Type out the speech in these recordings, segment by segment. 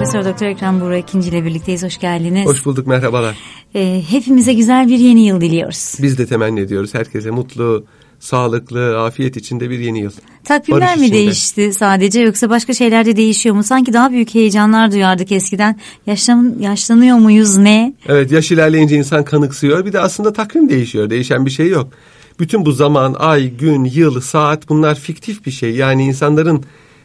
Profesör Doktor Ekrem Buğra İkinci ile birlikteyiz. Hoş geldiniz. Hoş bulduk, merhabalar. Hepimize güzel bir yeni yıl diliyoruz. Biz de temenni ediyoruz. Herkese mutlu, sağlıklı, afiyet içinde bir yeni yıl. Takvimler Barış mi içinde değişti sadece, yoksa başka şeyler de değişiyor mu? Sanki daha büyük heyecanlar duyardık eskiden. Yaşlanıyor muyuz ne? Evet, yaş ilerleyince insan kanıksıyor. Bir de aslında takvim değişiyor. Değişen bir şey yok. Bütün bu zaman, ay, gün, yıl, saat, bunlar fiktif bir şey. Yani insanların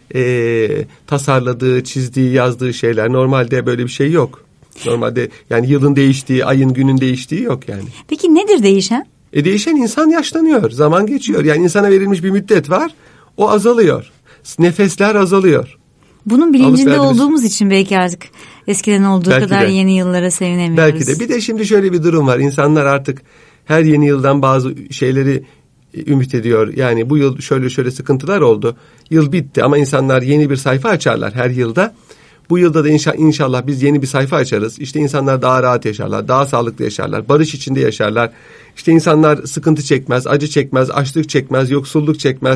tasarladığı, çizdiği, yazdığı şeyler. Normalde böyle bir şey yok. Normalde yani yılın değiştiği, ayın, günün değiştiği yok yani. Peki nedir değişen? Değişen, insan yaşlanıyor. Zaman geçiyor. Yani insana verilmiş bir müddet var. O azalıyor. Nefesler azalıyor. Bunun bilincinde olduğumuz için belki artık eskiden olduğu belki kadar de, yeni yıllara sevinemiyoruz. Belki de. Bir de şimdi şöyle bir durum var. İnsanlar artık her yeni yıldan bazı şeyleri ümit ediyor. Yani bu yıl şöyle sıkıntılar oldu. Yıl bitti ama insanlar yeni bir sayfa açarlar her yılda. Bu yılda da inşallah biz yeni bir sayfa açarız. İşte insanlar daha rahat yaşarlar, daha sağlıklı yaşarlar, barış içinde yaşarlar. İşte insanlar sıkıntı çekmez, acı çekmez, açlık çekmez, yoksulluk çekmez.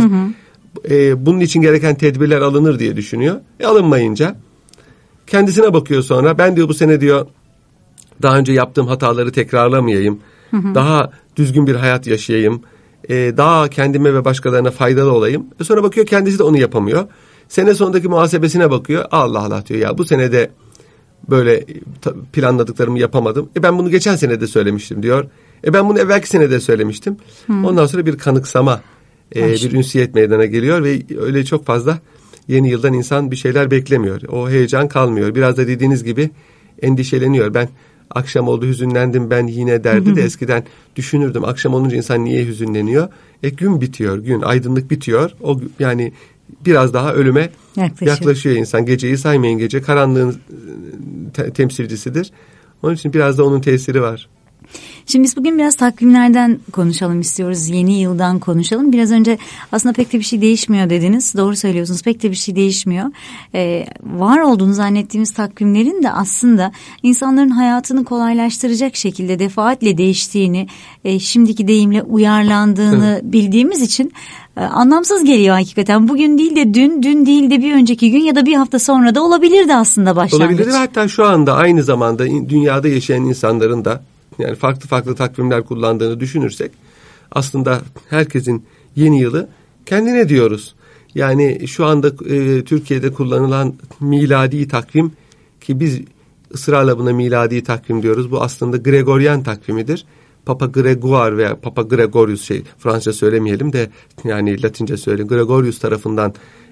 Bunun için gereken tedbirler alınır diye düşünüyor. Alınmayınca kendisine bakıyor sonra. Ben diyor bu sene diyor daha önce yaptığım hataları tekrarlamayayım. Daha düzgün bir hayat yaşayayım. Daha kendime ve başkalarına faydalı olayım. Sonra bakıyor kendisi de onu yapamıyor. Sene sonundaki muhasebesine bakıyor. Allah Allah diyor ya, bu senede böyle planladıklarımı yapamadım. Ben bunu geçen sene de söylemiştim diyor. Ben bunu evvelki sene de söylemiştim. Ondan sonra bir kanıksama, bir ünsiyet meydana geliyor ve öyle çok fazla yeni yıldan insan bir şeyler beklemiyor. O heyecan kalmıyor. Biraz da dediğiniz gibi endişeleniyor. Ben akşam oldu hüzünlendim ben yine derdi de eskiden düşünürdüm. Akşam olunca insan niye hüzünleniyor? Gün bitiyor, gün aydınlık bitiyor. O yani biraz daha ölüme yaklaşıyor insan. Geceyi saymayın, gece karanlığın temsilcisidir. Onun için biraz da onun tesiri var. Şimdi biz bugün biraz takvimlerden konuşalım istiyoruz. Yeni yıldan konuşalım. Biraz önce aslında pek de bir şey değişmiyor dediniz. Doğru söylüyorsunuz. Pek de bir şey değişmiyor. Var olduğunu zannettiğimiz takvimlerin de aslında insanların hayatını kolaylaştıracak şekilde defaatle değiştiğini, şimdiki deyimle uyarlandığını bildiğimiz için anlamsız geliyor hakikaten. Bugün değil de dün değil de bir önceki gün ya da bir hafta sonra da olabilirdi aslında başlangıç. Olabilirdi ve hatta şu anda aynı zamanda dünyada yaşayan insanların da yani farklı takvimler kullandığını düşünürsek aslında herkesin yeni yılı kendine diyoruz. Yani şu anda Türkiye'de kullanılan miladi takvim, ki biz ısrarla buna miladi takvim diyoruz. Bu aslında Gregorian takvimidir. Papa Gregoire veya Papa Gregorius, Fransızca söylemeyelim de yani Latince söyleyelim. Gregorius tarafından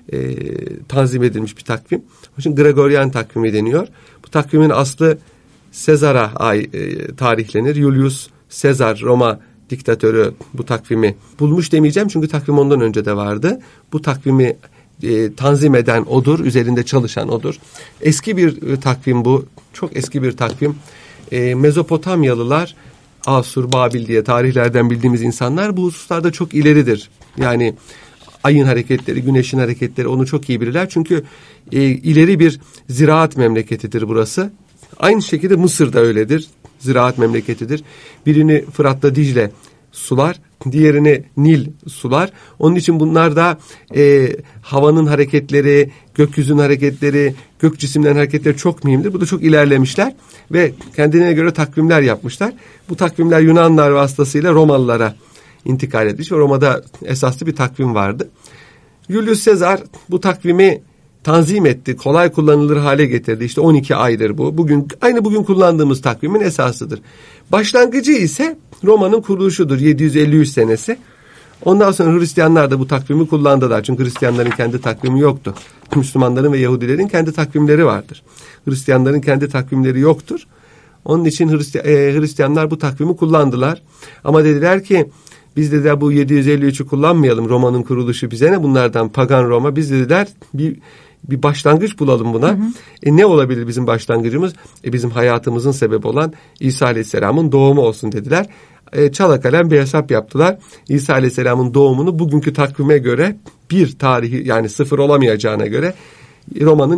tanzim edilmiş bir takvim. Onun için Gregorian takvimi deniyor. Bu takvimin aslı Sezar'a tarihlenir. Julius Caesar, Roma diktatörü bu takvimi bulmuş demeyeceğim çünkü takvim ondan önce de vardı. Bu takvimi tanzim eden odur, üzerinde çalışan odur. Eski bir takvim bu, çok eski bir takvim. Mezopotamyalılar, Asur, Babil diye tarihlerden bildiğimiz insanlar bu hususlarda çok ileridir. Yani ayın hareketleri, güneşin hareketleri onu çok iyi bilirler. Çünkü ileri bir ziraat memleketidir burası. Aynı şekilde Mısır da öyledir. Ziraat memleketidir. Birini Fırat'la Dicle sular, diğerini Nil sular. Onun için bunlar da havanın hareketleri, gökyüzünün hareketleri, gök cisimlerin hareketleri çok mühimdir. Bu da çok ilerlemişler ve kendine göre takvimler yapmışlar. Bu takvimler Yunanlar vasıtasıyla Romalılara intikal etmiş ve Roma'da esaslı bir takvim vardı. Julius Caesar bu takvimi tanzim etti, kolay kullanılır hale getirdi. İşte 12 aydır bu. Bugün kullandığımız takvimin esasıdır. Başlangıcı ise Roma'nın kuruluşudur, 753 senesi. Ondan sonra Hristiyanlar da bu takvimi kullandılar. Çünkü Hristiyanların kendi takvimi yoktu. Müslümanların ve Yahudilerin kendi takvimleri vardır. Hristiyanların kendi takvimleri yoktur. Onun için Hristiyanlar bu takvimi kullandılar. Ama dediler ki biz dediler bu 753'ü kullanmayalım. Roma'nın kuruluşu bize ne, bunlardan pagan Roma. Biz dediler bir başlangıç bulalım buna. Ne olabilir bizim başlangıcımız? Bizim hayatımızın sebebi olan İsa Aleyhisselam'ın doğumu olsun dediler. Çanakkale'den bir hesap yaptılar. İsa Aleyhisselam'ın doğumunu bugünkü takvime göre bir tarihi, yani sıfır olamayacağına göre Roma'nın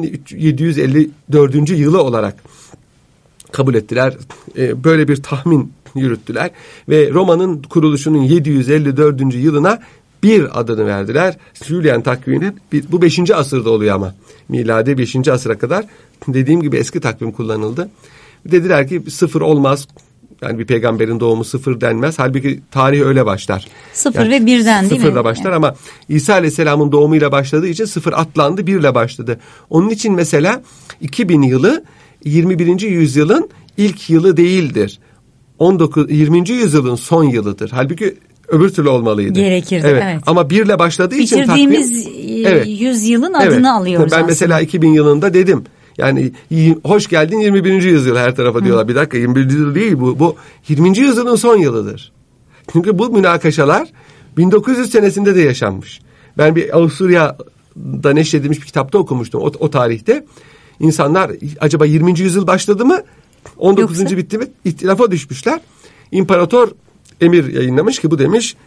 754. yılı olarak kabul ettiler. Böyle bir tahmin yürüttüler ve Roma'nın kuruluşunun 754. yılına bir adını verdiler. Julian takviminin bu 5. asırda oluyor ama miladi 5. asıra kadar dediğim gibi eski takvim kullanıldı. Dediler ki 0 olmaz. Yani bir peygamberin doğumu 0 denmez. Halbuki tarih öyle başlar. 0 yani ve 1'den değil mi? 0'la başlar ama İsa Aleyhisselam'ın doğumuyla başladığı için 0 atlandı, 1 ile başladı. Onun için mesela 2000 yılı 21. yüzyılın ilk yılı değildir. 20. yüzyılın son yılıdır. Halbuki öbür türlü olmalıydı. Gerekirdi. Evet. Ama 1 ile başladığı için bitirdiğimiz yüzyılın adını alıyoruz ben aslında. mesela 2000 yılında dedim. Yani hoş geldin 21. yüzyıl her tarafa diyorlar. Bir dakika 21. yüzyıl değil bu 20. yüzyılın son yılıdır. Çünkü bu münakaşalar 1900 senesinde de yaşanmış. Ben bir Avusturya'da neşredilmiş bir kitapta okumuştum o tarihte. İnsanlar acaba 20. yüzyıl başladı mı 19. Yoksa? bitti mi ihtilafa düşmüşler. İmparator emir yayınlamış ki bu demiş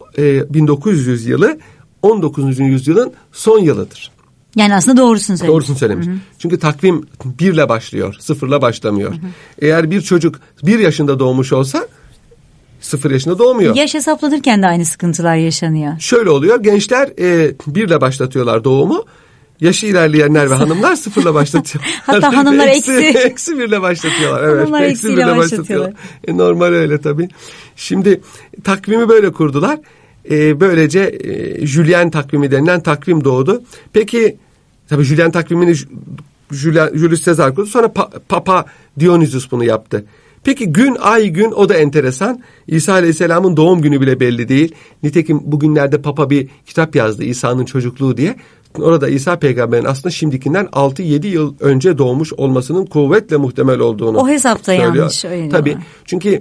1900 yılı 19. yüzyılın son yılıdır. Yani aslında doğrusunu söylemiş. Doğrusunu söylemiş. Çünkü takvim 1 ile başlıyor. 0 ile başlamıyor. Eğer bir çocuk 1 yaşında doğmuş olsa 0 yaşında doğmuyor. Yaş hesaplanırken de aynı sıkıntılar yaşanıyor. Şöyle oluyor. Gençler 1 ile başlatıyorlar doğumu. Yaşı ilerleyenler ve hanımlar 0 ile başlatıyorlar. Hatta hanımlar eksi 1 ile başlatıyorlar. Evet. Hanımlar eksi 1 ile başlatıyorlar. Normal öyle tabii. Şimdi takvimi böyle kurdular. Böylece Julian takvimi denilen takvim doğdu. Peki tabii Julian takvimini Julius Caesar kurdu. Sonra Papa Dionysius bunu yaptı. Peki gün, ay, gün o da enteresan. İsa Aleyhisselam'ın doğum günü bile belli değil. Nitekim bugünlerde Papa bir kitap yazdı İsa'nın çocukluğu diye. Orada İsa peygamberin aslında şimdikinden 6-7 yıl önce doğmuş olmasının kuvvetle muhtemel olduğunu o hesapta söylüyor. yanlış. Öyle tabii diyorlar. çünkü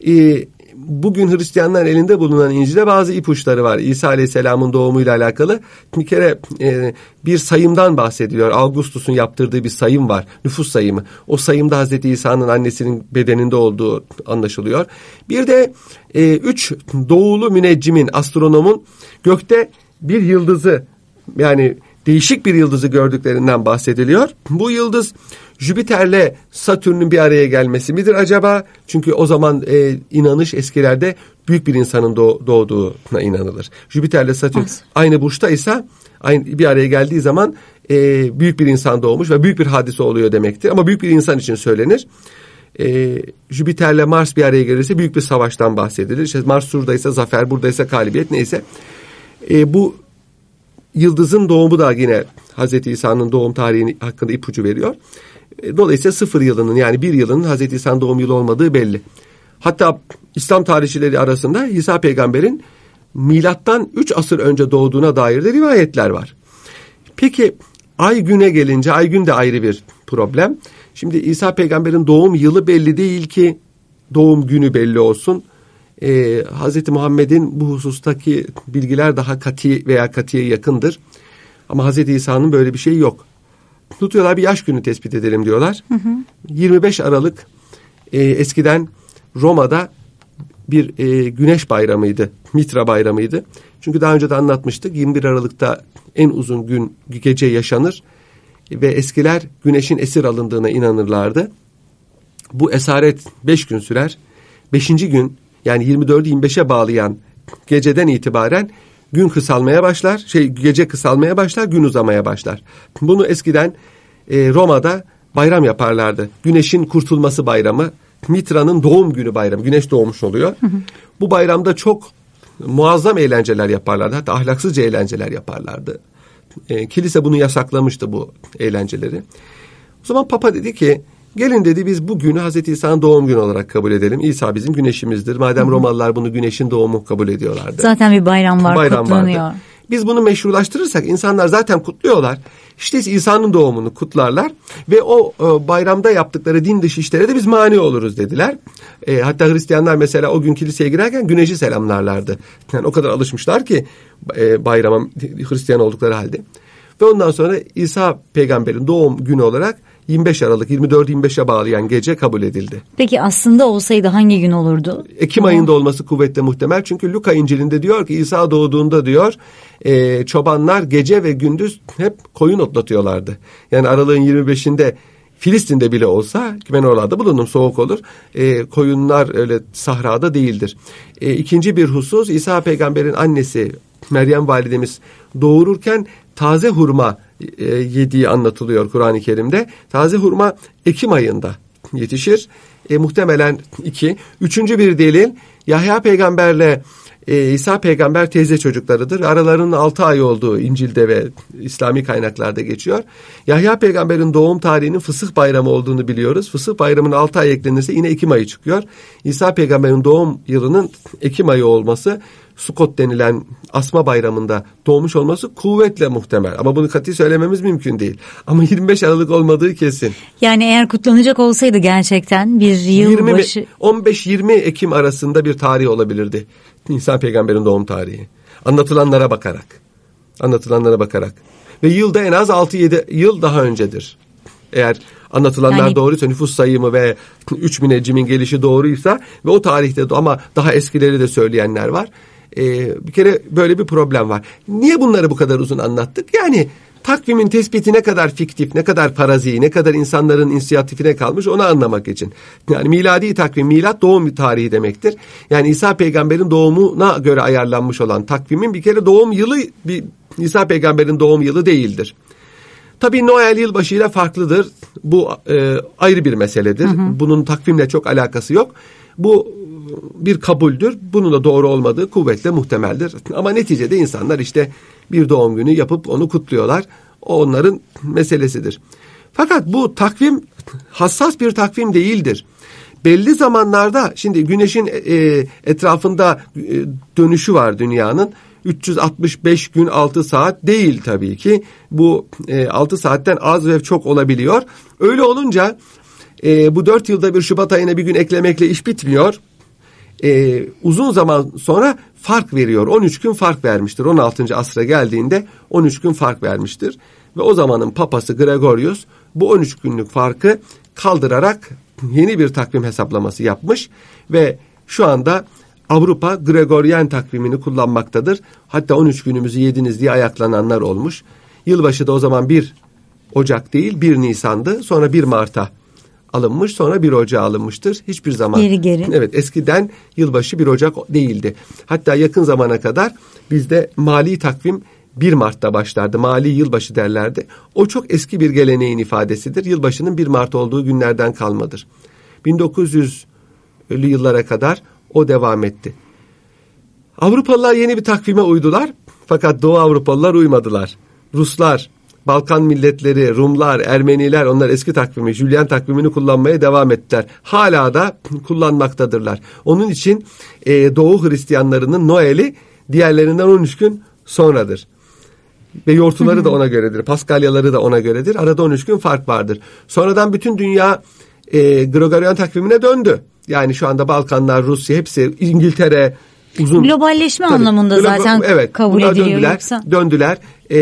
bugün Hristiyanların elinde bulunan İncil'de bazı ipuçları var. İsa Aleyhisselam'ın doğumuyla alakalı bir kere bir sayımdan bahsediliyor. Augustus'un yaptırdığı bir sayım var. Nüfus sayımı. O sayımda Hazreti İsa'nın annesinin bedeninde olduğu anlaşılıyor. Bir de 3 doğulu müneccimin, astronomun gökte bir yıldızı yani değişik bir yıldızı gördüklerinden bahsediliyor. Bu yıldız Jüpiter'le Satürn'ün bir araya gelmesi midir acaba? Çünkü o zaman inanış eskilerde büyük bir insanın doğduğuna inanılır. Jüpiter'le Satürn aynı burçtaysa aynı bir araya geldiği zaman büyük bir insan doğmuş ve büyük bir hadise oluyor demektir. Ama büyük bir insan için söylenir. Jüpiter'le Mars bir araya gelirse büyük bir savaştan bahsedilir. İşte Mars şuradaysa zafer, buradaysa galibiyet neyse. Bu yıldızın doğumu da yine Hazreti İsa'nın doğum tarihini hakkında ipucu veriyor. Dolayısıyla 0 yılının yani 1 yılının Hazreti İsa'nın doğum yılı olmadığı belli. Hatta İslam tarihçileri arasında İsa peygamberin milattan 3 asır önce doğduğuna dair de rivayetler var. Peki ay güne gelince ay gün de ayrı bir problem. Şimdi İsa peygamberin doğum yılı belli değil ki doğum günü belli olsun. Hz. Muhammed'in bu husustaki bilgiler daha kat'i veya katiye yakındır. Ama Hz. İsa'nın böyle bir şey yok. Tutuyorlar bir yaş günü tespit edelim diyorlar. 25 Aralık eskiden Roma'da bir güneş bayramıydı. Mitra bayramıydı. Çünkü daha önce de anlatmıştık. 21 Aralık'ta en uzun gece yaşanır. Ve eskiler güneşin esir alındığına inanırlardı. Bu esaret 5 gün sürer. 5. gün yani 24'ü 25'e bağlayan geceden itibaren gün kısalmaya başlar. Gece kısalmaya başlar, gün uzamaya başlar. Bunu eskiden Roma'da bayram yaparlardı. Güneşin kurtulması bayramı, Mitra'nın doğum günü bayramı. Güneş doğmuş oluyor. Bu bayramda çok muazzam eğlenceler yaparlardı. Hatta ahlaksızca eğlenceler yaparlardı. Kilise bunu yasaklamıştı bu eğlenceleri. O zaman Papa dedi ki gelin dedi biz bu günü Hazreti İsa'nın doğum günü olarak kabul edelim. İsa bizim güneşimizdir. Madem Romalılar bunu güneşin doğumu kabul ediyorlardı. Zaten bir bayram var, kutlanıyor. Vardı. Biz bunu meşrulaştırırsak insanlar zaten kutluyorlar. İşte İsa'nın doğumunu kutlarlar ve o bayramda yaptıkları din dışı işlere de biz mani oluruz dediler. Hatta Hristiyanlar mesela o gün kiliseye girerken güneşi selamlarlardı. Yani o kadar alışmışlar ki bayrama Hristiyan oldukları halde. Ve ondan sonra İsa peygamberin doğum günü olarak 25 Aralık 24-25'e bağlayan gece kabul edildi. Peki aslında olsaydı hangi gün olurdu? Ekim ayında olması kuvvetle muhtemel. Çünkü Luka İncil'inde diyor ki İsa doğduğunda diyor çobanlar gece ve gündüz hep koyun otlatıyorlardı. Yani aralığın 25'inde Filistin'de bile olsa ki ben oralarda bulundum soğuk olur. Koyunlar öyle sahrada değildir. İkinci bir husus İsa peygamberin annesi Meryem validemiz doğururken taze hurma yediği anlatılıyor Kur'an-ı Kerim'de. Taze hurma Ekim ayında yetişir. Muhtemelen 2. Üçüncü bir delil, Yahya peygamberle İsa peygamber teyze çocuklarıdır. Aralarının 6 ay olduğu İncil'de ve İslami kaynaklarda geçiyor. Yahya peygamberin doğum tarihinin Fısıh bayramı olduğunu biliyoruz. Fısıh bayramının 6 ay eklenirse yine Ekim ayı çıkıyor. İsa peygamberin doğum yılının Ekim ayı olması, Sukot denilen asma bayramında doğmuş olması kuvvetle muhtemel. Ama bunu kat'i söylememiz mümkün değil. Ama 25 Aralık olmadığı kesin. Yani eğer kutlanacak olsaydı gerçekten bir yıl başı... 15-20 Ekim arasında bir tarih olabilirdi. İsa peygamberin doğum tarihi. Anlatılanlara bakarak. Ve yılda en az 6-7 yıl daha öncedir. Eğer anlatılanlar yani, doğruysa, nüfus sayımı ve 3 müneccimin gelişi doğruysa ve o tarihte ama daha eskileri de söyleyenler var. Bir kere böyle bir problem var. Niye bunları bu kadar uzun anlattık? Yani takvimin tespiti ne kadar fiktif, ne kadar parazi, ne kadar insanların inisiyatifine kalmış onu anlamak için. Yani miladi takvim, milat doğum tarihi demektir. Yani İsa peygamberin doğumuna göre ayarlanmış olan takvimin bir kere doğum yılı, İsa peygamberin doğum yılı değildir. Tabii Noel yılbaşıyla farklıdır. Bu ayrı bir meseledir. Bunun takvimle çok alakası yok. Bu bir kabuldür. Bunun da doğru olmadığı kuvvetle muhtemeldir. Ama neticede insanlar işte bir doğum günü yapıp onu kutluyorlar. O onların meselesidir. Fakat bu takvim hassas bir takvim değildir. Belli zamanlarda şimdi güneşin etrafında dönüşü var dünyanın. 365 gün 6 saat değil tabii ki. Bu 6 saatten az ve çok olabiliyor. Öyle olunca bu 4 yılda bir Şubat ayına bir gün eklemekle iş bitmiyor. Uzun zaman sonra fark veriyor. 13 gün fark vermiştir. 16. asra geldiğinde 13 gün fark vermiştir. Ve o zamanın papası Gregorius bu 13 günlük farkı kaldırarak yeni bir takvim hesaplaması yapmış ve şu anda Avrupa Gregorian takvimini kullanmaktadır. Hatta 13 günümüzü yediniz diye ayaklananlar olmuş. Yılbaşı da o zaman 1 Ocak değil 1 Nisan'dı. Sonra 1 Mart'a alınmış, sonra 1 Ocak'a alınmıştır. Hiçbir zaman. Geri. Evet, eskiden yılbaşı 1 Ocak değildi. Hatta yakın zamana kadar bizde mali takvim 1 Mart'ta başlardı. Mali yılbaşı derlerdi. O çok eski bir geleneğin ifadesidir. Yılbaşının 1 Mart olduğu günlerden kalmadır. 1900'lü yıllara kadar o devam etti. Avrupalılar yeni bir takvime uydular. Fakat Doğu Avrupalılar uymadılar. Ruslar, Balkan milletleri, Rumlar, Ermeniler onlar eski takvimi, Julian takvimini kullanmaya devam ettiler. Hala da kullanmaktadırlar. Onun için Doğu Hristiyanlarının Noel'i diğerlerinden 13 gün sonradır. Ve yortuları da ona göredir. Paskalyaları da ona göredir. Arada 13 gün fark vardır. Sonradan bütün dünya Gregorian takvimine döndü. Yani şu anda Balkanlar, Rusya hepsi, İngiltere uzun. Globalleşme anlamında zaten evet, kabul ediliyor. Döndüler.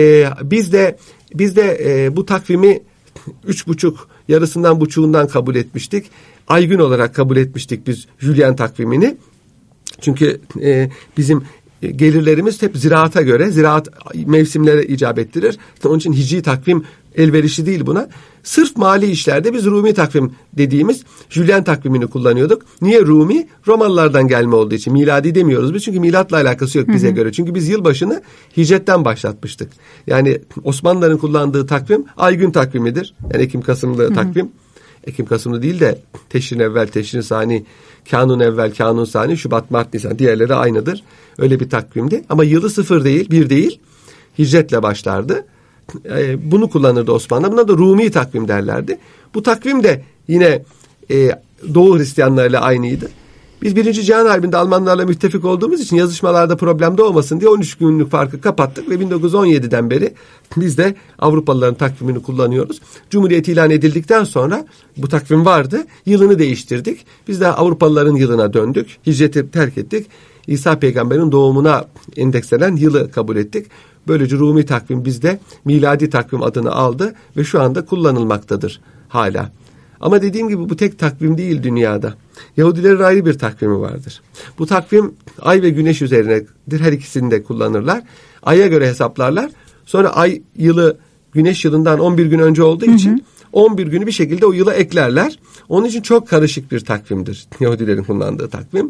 Biz de bu takvimi 3,5 yarısından buçuğundan kabul etmiştik. Ay gün olarak kabul etmiştik biz Julian takvimini. Çünkü bizim gelirlerimiz hep ziraata göre, ziraat mevsimlere icap ettirir. Onun için hicri takvim elverişli değil buna. Sırf mali işlerde biz Rumi takvim dediğimiz Julian takvimini kullanıyorduk. Niye Rumi? Romalılardan gelme olduğu için. Miladi demiyoruz biz çünkü milatla alakası yok bize göre. Çünkü biz yılbaşını hicretten başlatmıştık. Yani Osmanlıların kullandığı takvim ay gün takvimidir. Yani Ekim-Kasımlı takvim. Ekim-Kasımlı değil de Teşrin evvel, Teşrin sani, Kanun evvel, Kanun sani, Şubat, Mart, Nisan diğerleri aynıdır. Öyle bir takvimdi. Ama yılı 0 değil, 1 değil. Hicretle başlardı. Bunu kullanırdı Osmanlı. Buna da Rumi takvim derlerdi. Bu takvim de yine Doğu Hristiyanlarıyla aynıydı. Biz 1. Cihan Harbi'nde Almanlarla müttefik olduğumuz için yazışmalarda problem de olmasın diye 13 günlük farkı kapattık ve 1917'den beri biz de Avrupalıların takvimini kullanıyoruz. Cumhuriyet ilan edildikten sonra bu takvim vardı. Yılını değiştirdik. Biz de Avrupalıların yılına döndük. Hicreti terk ettik. İsa peygamberin doğumuna endekslenen yılı kabul ettik. Böylece Rumi takvim bizde miladi takvim adını aldı ve şu anda kullanılmaktadır hala. Ama dediğim gibi bu tek takvim değil dünyada. Yahudilerin ayrı bir takvimi vardır. Bu takvim ay ve güneş üzerinedir. Her ikisini de kullanırlar. Ay'a göre hesaplarlar. Sonra ay yılı güneş yılından 11 gün önce olduğu için 11 günü bir şekilde o yıla eklerler. Onun için çok karışık bir takvimdir Yahudilerin kullandığı takvim.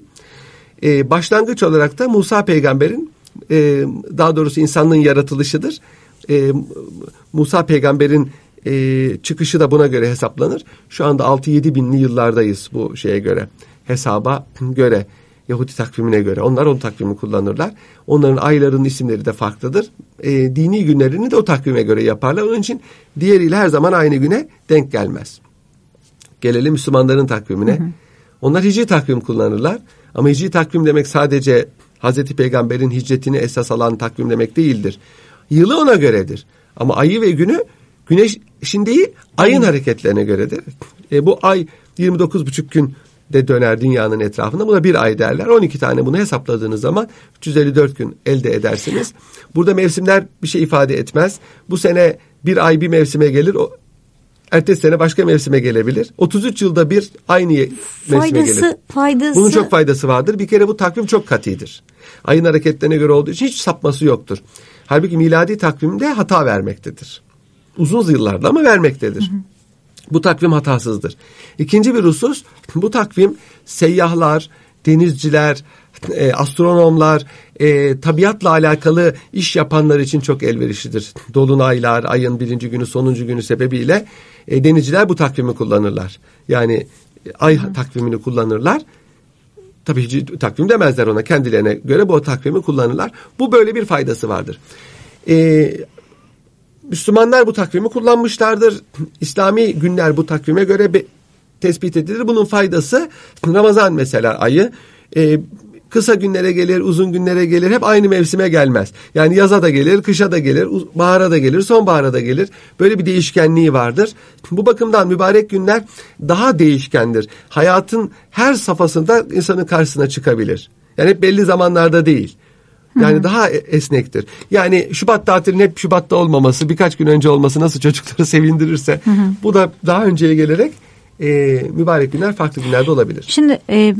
Başlangıç olarak da Musa peygamberin daha doğrusu insanlığın yaratılışıdır. Musa peygamberin çıkışı da buna göre hesaplanır. Şu anda 6-7 binli yıllardayız bu şeye göre. Hesaba göre. Yahudi takvimine göre. Onlar o takvimi kullanırlar. Onların aylarının isimleri de farklıdır. Dini günlerini de o takvime göre yaparlar. Onun için diğeriyle her zaman aynı güne denk gelmez. Gelelim Müslümanların takvimine. Onlar hicri takvim kullanırlar. Ama hicri takvim demek sadece Hazreti Peygamber'in hicretini esas alan takvim demek değildir. Yılı ona göredir. Ama ayı ve günü güneşin değil ayın hareketlerine göredir. Bu ay 29,5 gün de döner dünyanın etrafında. Buna bir ay derler. 12 tane bunu hesapladığınız zaman 354 gün elde edersiniz. Burada mevsimler bir şey ifade etmez. Bu sene bir ay bir mevsime gelir. Ertesi sene başka mevsime gelebilir. 33 yılda bir aynı mevsime gelir. Bunun çok faydası vardır. Bir kere bu takvim çok katidir. Ayın hareketlerine göre olduğu için hiç sapması yoktur. Halbuki miladi takvimde hata vermektedir. Uzun yıllarda ama vermektedir. Bu takvim hatasızdır. İkinci bir husus, bu takvim seyyahlar, denizciler, astronomlar, tabiatla alakalı iş yapanlar için çok elverişlidir. Dolunaylar, ayın 1. günü, sonuncu günü sebebiyle denizciler bu takvimi kullanırlar. Yani ay takvimini kullanırlar. Tabii hiç takvim demezler ona, kendilerine göre bu takvimi kullanırlar. Bu böyle bir faydası vardır. Müslümanlar bu takvimi kullanmışlardır. İslami günler bu takvime göre tespit edilir. Bunun faydası Ramazan mesela ayı kısa günlere gelir, uzun günlere gelir. Hep aynı mevsime gelmez. Yani yaza da gelir, kışa da gelir, bahara da gelir, sonbahara da gelir. Böyle bir değişkenliği vardır. Bu bakımdan mübarek günler daha değişkendir. Hayatın her safhasında insanın karşısına çıkabilir. Yani hep belli zamanlarda değil. Yani daha esnektir. Yani Şubat tatilinin hep Şubat'ta olmaması, birkaç gün önce olması nasıl çocukları sevindirirse bu da daha önceye gelerek mübarek günler farklı günlerde olabilir. Şimdi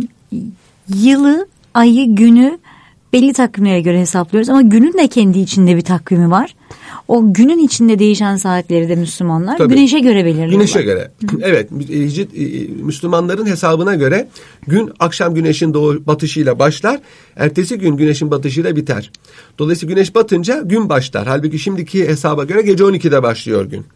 yılı, ayı, günü belli takvimlere göre hesaplıyoruz ama günün de kendi içinde bir takvimi var. O günün içinde değişen saatleri de Müslümanlar güneşe göre belirliyorlar. Güneşe göre. Evet, Müslümanların hesabına göre gün akşam güneşin batışıyla başlar. Ertesi gün güneşin batışıyla biter. Dolayısıyla güneş batınca gün başlar. Halbuki şimdiki hesaba göre gece 12'de başlıyor gün.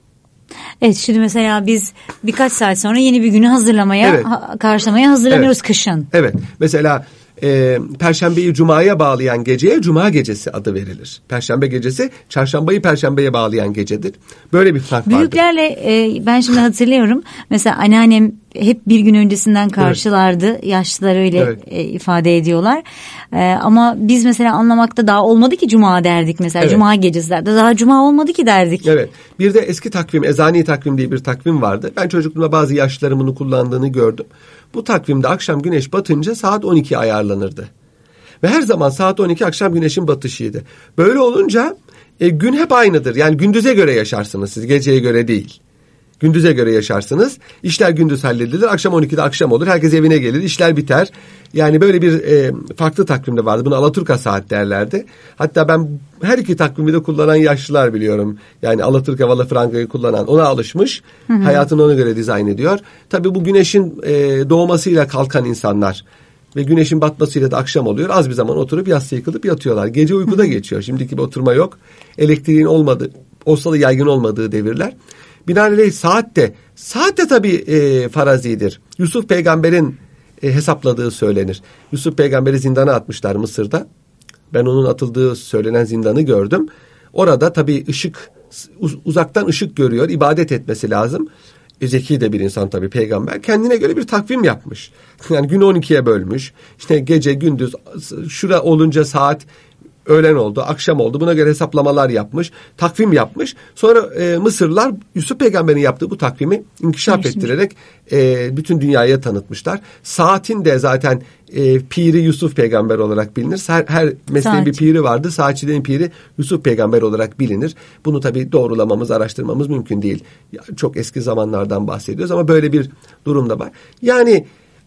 Evet, şimdi mesela biz birkaç saat sonra yeni bir günü hazırlamaya, karşılamaya hazırlanıyoruz kışın. Evet, mesela Perşembeyi Cuma'ya bağlayan geceye Cuma gecesi adı verilir. Perşembe gecesi Çarşambayı Perşembe'ye bağlayan gecedir. Böyle bir fark vardır. Büyüklerle ben şimdi hatırlıyorum. Mesela anneannem hep bir gün öncesinden karşılardı. Evet. Yaşlılar öyle ifade ediyorlar. Ama biz mesela anlamakta daha olmadı ki Cuma derdik mesela. Evet. Cuma gecesi derdi. Daha Cuma olmadı ki derdik. Evet. Bir de eski takvim, Ezani takvim diye bir takvim vardı. Ben çocukluğumda bazı yaşlıların bunu kullandığını gördüm. Bu takvimde akşam güneş batınca saat 12 ayarlanırdı. Ve her zaman saat 12 akşam güneşin batışıydı. Böyle olunca gün hep aynıdır. Yani gündüze göre yaşarsınız siz, geceye göre değil. Gündüze göre yaşarsınız. İşler gündüz halledilir. Akşam 12'de akşam olur. Herkes evine gelir. İşler biter. Yani böyle bir farklı takvimde vardı. Bunu Alaturka saat derlerdi. Hatta ben her iki takvimi de kullanan yaşlılar biliyorum. Yani Alaturka, Valafranga'yı kullanan, ona alışmış. Hayatını ona göre dizayn ediyor. Tabii bu güneşin doğmasıyla kalkan insanlar ve güneşin batmasıyla da akşam oluyor. Az bir zaman oturup yastığa yıkılıp yatıyorlar. Gece uykuda geçiyor. Şimdiki bir oturma yok. Elektriğin olsa da yaygın olmadığı devirler. Binaenaleyh saat de tabii farazidir. Yusuf peygamberin hesapladığı söylenir. Yusuf peygamberi zindana atmışlar Mısır'da. Ben onun atıldığı söylenen zindanı gördüm. Orada tabii uzaktan ışık görüyor. İbadet etmesi lazım. Zeki de bir insan tabii peygamber. Kendine göre bir takvim yapmış. Yani günü 12'ye bölmüş. İşte gece, gündüz, şura olunca saat, öğlen oldu, akşam oldu. Buna göre hesaplamalar yapmış, takvim yapmış. Sonra Mısırlılar Yusuf peygamberin yaptığı bu takvimi inkişaf ettirerek bütün dünyaya tanıtmışlar. Saatin de zaten piri Yusuf peygamber olarak bilinir. Her mesleğin bir piri vardı. Saatçilerin piri Yusuf peygamber olarak bilinir. Bunu tabii doğrulamamız, araştırmamız mümkün değil. Çok eski zamanlardan bahsediyoruz ama böyle bir durum da var. Yani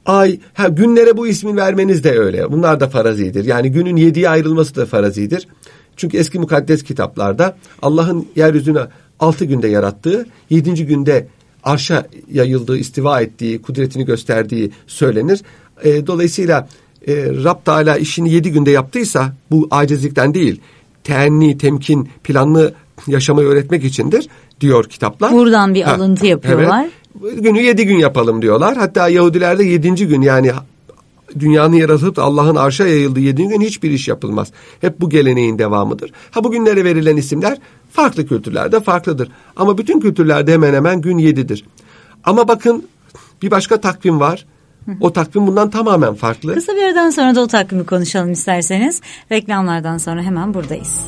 günlere bu ismin vermeniz de öyle. Bunlar da farazidir. Yani günün 7'ye ayrılması da farazidir. Çünkü eski mukaddes kitaplarda Allah'ın yeryüzünü 6 günde yarattığı, 7. günde arşa yayıldığı, istiva ettiği, kudretini gösterdiği söylenir. Dolayısıyla Rab Teala işini 7 günde yaptıysa bu acizlikten değil, teenni, temkin, planlı yaşamayı öğretmek içindir diyor kitaplar. Buradan bir alıntı yapıyorlar. Evet. Günü 7 gün yapalım diyorlar. Hatta Yahudilerde 7. gün, yani dünyanın yaratılıp Allah'ın arşa yayıldığı 7. gün hiçbir iş yapılmaz. Hep bu geleneğin devamıdır. Bu günlere verilen isimler farklı kültürlerde farklıdır. Ama bütün kültürlerde hemen hemen gün 7'dir. Ama bakın, bir başka takvim var. O takvim bundan tamamen farklı. Kısa bir aradan sonra da o takvimi konuşalım isterseniz. Reklamlardan sonra hemen buradayız.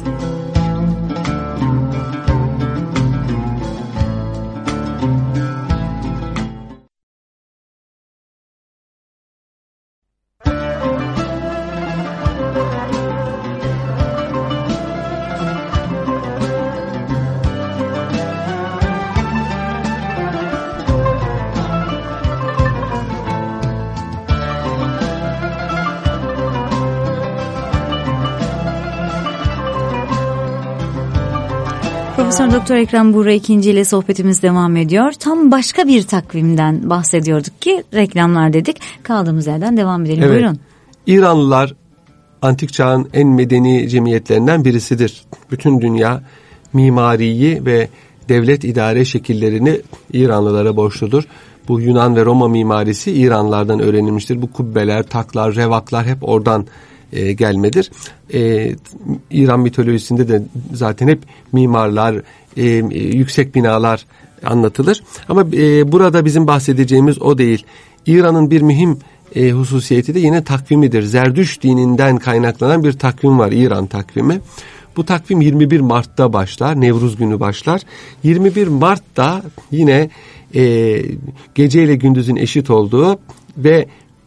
Profesör Doktor Ekrem Buğra İkinci ile sohbetimiz devam ediyor. Tam başka bir takvimden bahsediyorduk ki reklamlar dedik. Kaldığımız yerden devam edelim. Evet. Buyurun. İranlılar antik çağın en medeni cemiyetlerinden birisidir. Bütün dünya mimariyi ve devlet idare şekillerini İranlılara borçludur. Bu Yunan ve Roma mimarisi İranlılardan öğrenilmiştir. Bu kubbeler, taklar, revaklar hep oradan gelmedir. İran mitolojisinde de zaten hep mimarlar, yüksek binalar anlatılır. Ama burada bizim bahsedeceğimiz o değil. İran'ın bir mühim hususiyeti de yine takvimidir. Zerdüşt dininden kaynaklanan bir takvim var, İran takvimi. Bu takvim 21 Mart'ta başlar, Nevruz günü başlar. 21 Mart'ta yine gece ile gündüzün eşit olduğu ve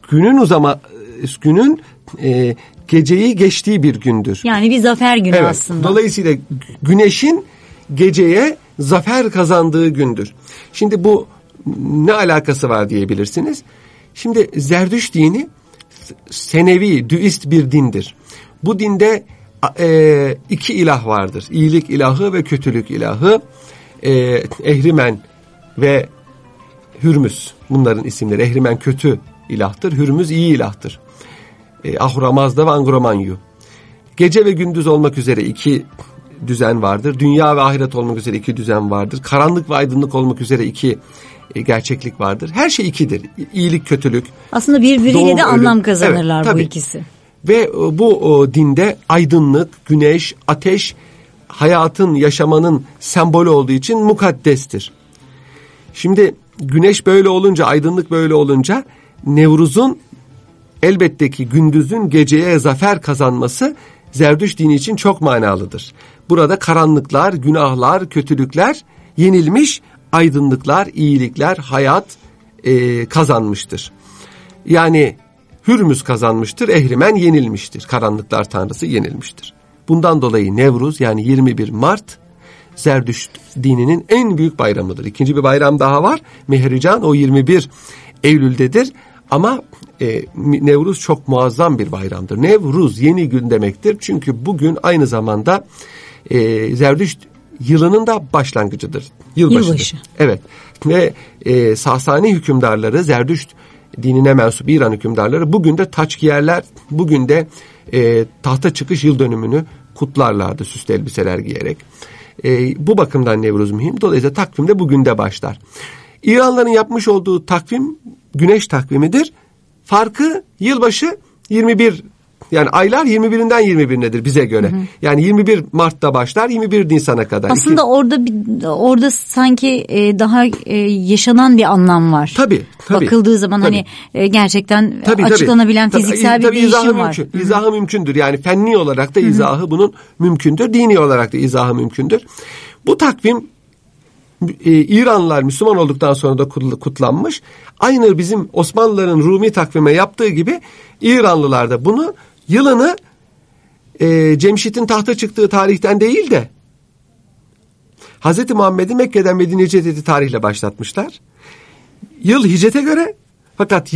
günün geceyi geçtiği bir gündür. Yani bir zafer günü aslında. Dolayısıyla güneşin geceye zafer kazandığı gündür. Şimdi bu ne alakası var diyebilirsiniz. Şimdi Zerdüşt dini senevi, düist bir dindir. Bu dinde iki ilah vardır. İyilik ilahı ve kötülük ilahı. Ehrimen ve Hürmüz. Bunların isimleri. Ehrimen kötü ilahtır. Hürmüz iyi ilahtır. Ahura-Mazda ve Angromanyu. Gece ve gündüz olmak üzere iki düzen vardır. Dünya ve ahiret olmak üzere iki düzen vardır. Karanlık ve aydınlık olmak üzere iki gerçeklik vardır. Her şey ikidir. İyilik, kötülük. Aslında birbiriyle de anlam kazanırlar, evet, bu ikisi. Ve bu dinde aydınlık, güneş, ateş hayatın, yaşamanın sembolü olduğu için mukaddestir. Şimdi güneş böyle olunca, aydınlık böyle olunca Nevruz'un elbette ki gündüzün geceye zafer kazanması Zerdüşt dini için çok manalıdır. Burada karanlıklar, günahlar, kötülükler yenilmiş, aydınlıklar, iyilikler, hayat kazanmıştır. Yani Hürmüz kazanmıştır, Ehrimen yenilmiştir. Karanlıklar tanrısı yenilmiştir. Bundan dolayı Nevruz, yani 21 Mart Zerdüşt dininin en büyük bayramıdır. İkinci bir bayram daha var. Mehrican, o 21 Eylül'dedir. Ama Nevruz çok muazzam bir bayramdır. Nevruz yeni gün demektir. Çünkü bugün aynı zamanda Zerdüşt yılının da başlangıcıdır. Yılbaşı. Evet. Ve Sasani hükümdarları, Zerdüşt dinine mensup İran hükümdarları bugün de taç giyerler. Bugün de tahta çıkış yıl dönümünü kutlarlardı süslü elbiseler giyerek. Bu bakımdan Nevruz mühim. Dolayısıyla takvim de bugün de başlar. İranlıların yapmış olduğu takvim güneş takvimidir. Farkı yılbaşı 21, yani aylar 21'inden 21'nedir bize göre. Hı hı. Yani 21 Mart'ta başlar, 21 Nisan'a kadar. Aslında orada sanki daha yaşanan bir anlam var. Tabii. Bakıldığı zaman hani gerçekten açıklanabilen fiziksel bir değişim var. İzahı mümkündür. Yani fenni olarak da izahı bunun mümkündür. Dini olarak da izahı mümkündür. Bu takvim İranlılar Müslüman olduktan sonra da kutlanmış. Aynı bizim Osmanlıların Rumi takvime yaptığı gibi İranlılar da bunu yılını Cemşit'in tahta çıktığı tarihten değil de Hz. Muhammed'i Mekke'den Medine'ye hicret ettiği tarihle başlatmışlar. Yıl hicrete göre, fakat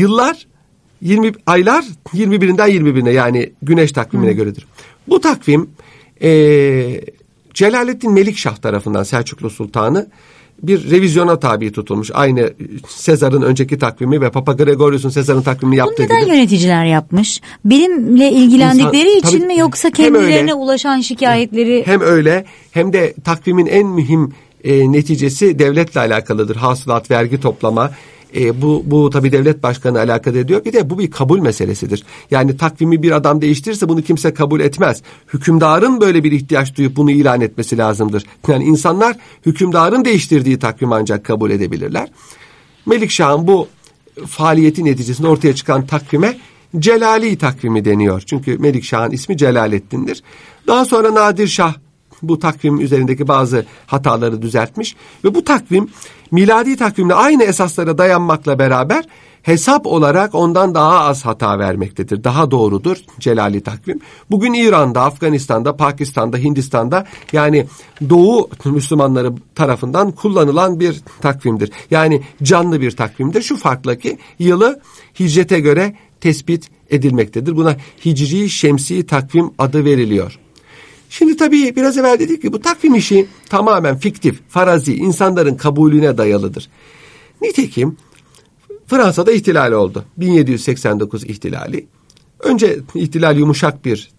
aylar 21'inden 21'ine, yani güneş takvimine göredir. Bu takvim Celaleddin Melikşah tarafından, Selçuklu Sultanı bir revizyona tabi tutulmuş. Aynı Sezar'ın önceki takvimi ve Papa Gregorius'un Sezar'ın takvimini yaptığı gibi. Bunu neden yöneticiler yapmış? Bilimle ilgilendikleri için mi, yoksa kendilerine ulaşan şikayetleri? Hem öyle hem de takvimin en mühim neticesi devletle alakalıdır. Hasılat, vergi toplama. Bu tabii devlet başkanı alakalı ediyor. Bir de bu bir kabul meselesidir. Yani takvimi bir adam değiştirirse bunu kimse kabul etmez. Hükümdarın böyle bir ihtiyaç duyup bunu ilan etmesi lazımdır. Yani insanlar hükümdarın değiştirdiği takvimi ancak kabul edebilirler. Melikşah'ın bu faaliyeti neticesinde ortaya çıkan takvime Celali takvimi deniyor. Çünkü Melikşah'ın ismi Celalettin'dir. Daha sonra Nadir Şah bu takvim üzerindeki bazı hataları düzeltmiş ve bu takvim miladi takvimle aynı esaslara dayanmakla beraber hesap olarak ondan daha az hata vermektedir. Daha doğrudur Celali takvim. Bugün İran'da, Afganistan'da, Pakistan'da, Hindistan'da, yani Doğu Müslümanları tarafından kullanılan bir takvimdir. Yani canlı bir takvimdir. Şu farkla ki yılı hicrete göre tespit edilmektedir. Buna Hicri Şemsi takvim adı veriliyor. Şimdi tabii biraz evvel dedik ki bu takvim işi tamamen fiktif, farazi, insanların kabulüne dayalıdır. Nitekim Fransa'da ihtilal oldu. 1789 ihtilali. Önce ihtilal yumuşak bir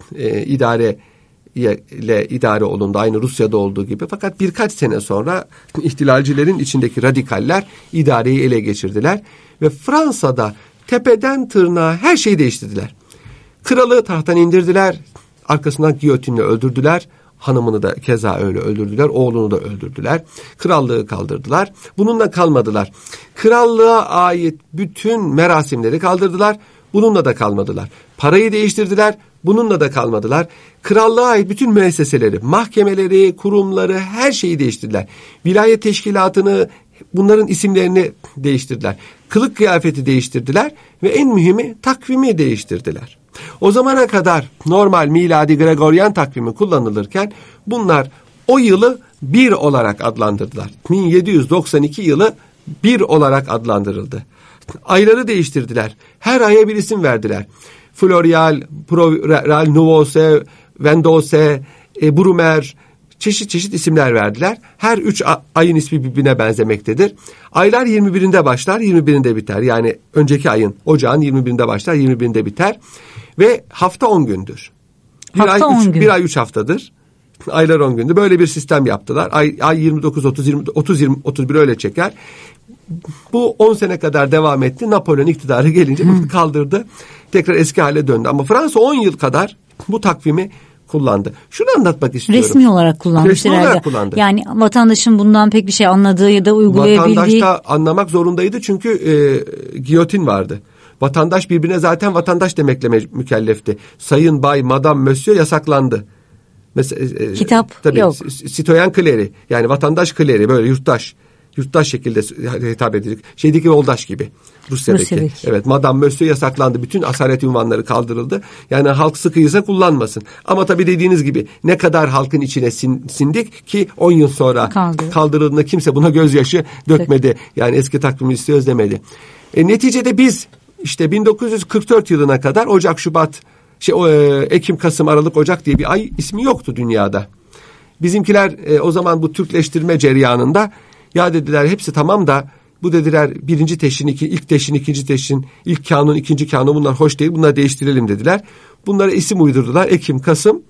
idare olundu. Aynı Rusya'da olduğu gibi. Fakat birkaç sene sonra ihtilalcilerin içindeki radikaller idareyi ele geçirdiler. Ve Fransa'da tepeden tırnağa her şeyi değiştirdiler. Kralı tahttan indirdiler. Arkasından giyotinle öldürdüler. Hanımını da keza öyle öldürdüler. Oğlunu da öldürdüler. Krallığı kaldırdılar. Bununla kalmadılar. Krallığa ait bütün merasimleri kaldırdılar. Bununla da kalmadılar. Parayı değiştirdiler. Bununla da kalmadılar. Krallığa ait bütün müesseseleri, mahkemeleri, kurumları, her şeyi değiştirdiler. Vilayet teşkilatını, bunların isimlerini değiştirdiler. Kılık kıyafeti değiştirdiler ve en mühimi takvimi değiştirdiler. O zamana kadar normal miladi Gregorian takvimi kullanılırken bunlar o yılı 1 olarak adlandırdılar. 1792 yılı 1 olarak adlandırıldı. Ayları değiştirdiler. Her aya bir isim verdiler. Florial, Proviral, Nuvose, Vendose, Brumer, çeşit isimler verdiler. Her 3 ayın ismi birbirine benzemektedir. Aylar 21'inde başlar, 21'inde biter. Yani önceki ayın, ocağın 21'inde başlar, 21'inde biter. Ve hafta 10 gündür. Bir ay 3 haftadır. Aylar 10 gündür. Böyle bir sistem yaptılar. Ay 29, 30, 20, 30, 20, 31 öyle çeker. Bu 10 sene kadar devam etti. Napolyon iktidarı gelince bunu kaldırdı. Tekrar eski hale döndü. Ama Fransa 10 yıl kadar bu takvimi kullandı. Şunu anlatmak istiyorum. Resmi olarak kullanmış Resmi herhalde. olarak kullandı. Yani vatandaşın bundan pek bir şey anladığı ya da uygulayabildiği. Vatandaş da anlamak zorundaydı çünkü giyotin vardı. Vatandaş birbirine zaten vatandaş demekle mükellefti. Sayın, bay, madam, monsieur yasaklandı. Mesela, kitap tabii, yok. Citoyen kleri, yani vatandaş kleri, böyle yurttaş şekilde hitap edilir. Şeydeki yoldaş gibi. Rusya'daki. Evet, madam, monsieur yasaklandı. Bütün asalet unvanları kaldırıldı. Yani halk sıkıysa kullanmasın. Ama tabii dediğiniz gibi ne kadar halkın içine sindik ki 10 yıl sonra kaldırıldığında kimse buna gözyaşı dökmedi. Yani eski takvimi istiyoruz demedi. Neticede biz işte 1944 yılına kadar Ocak, Şubat, Ekim, Kasım, Aralık, Ocak diye bir ay ismi yoktu dünyada. Bizimkiler o zaman bu Türkleştirme cereyanında ya dediler hepsi tamam da bu dediler birinci teşhin, ilk teşhin, ikinci teşhin, ilk kanun, ikinci kanun bunlar hoş değil, bunları değiştirelim dediler. Bunlara isim uydurdular. Ekim, Kasım,